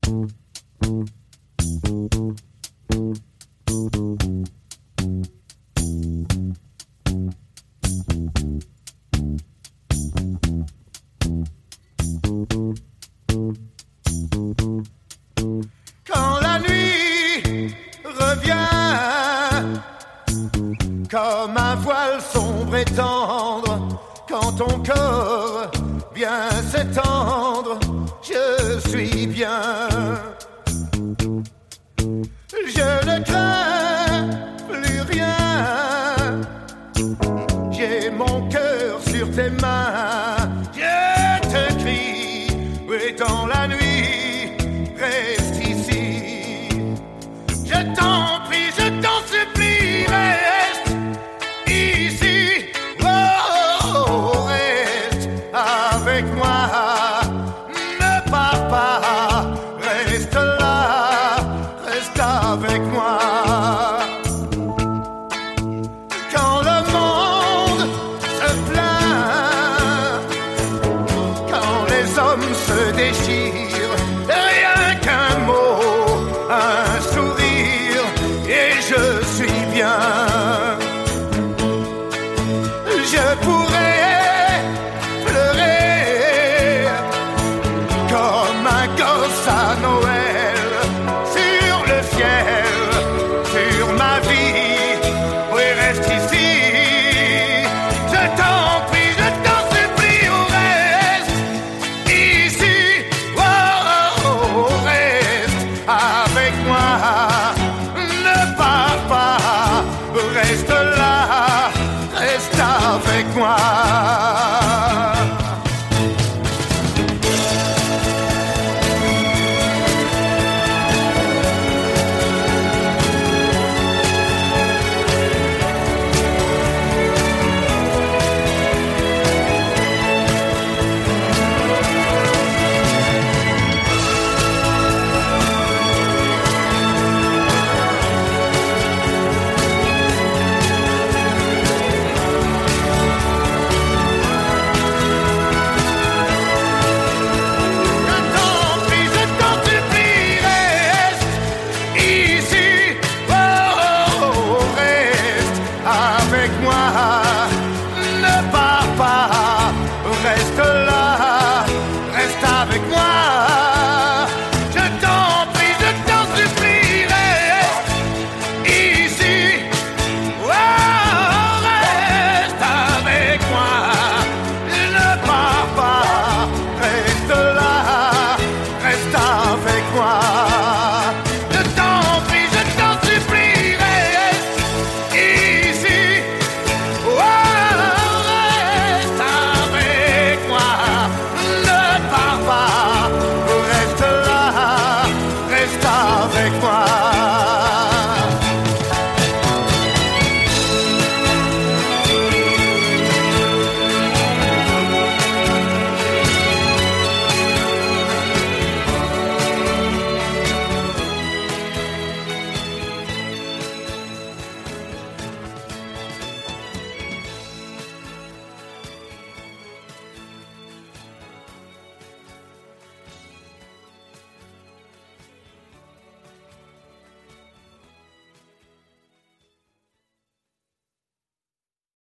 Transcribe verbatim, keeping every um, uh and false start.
Quand la nuit revient comme un voile sombre et tendre, quand ton corps vient s'étendre, je suis bien. Je ne crains plus rien, j'ai mon cœur sur tes mains. Je te crie, oui, dans la nuit, reste ici. Je t'en prie, je t'en supplie, reste ici. Oh, reste avec moi, ne pars pas, reste là, reste avec moi. Quand le monde se plaint, quand les hommes se déchirent, rien qu'un mot, un sourire, et je suis bien. Je pourrais pleurer comme un gosse à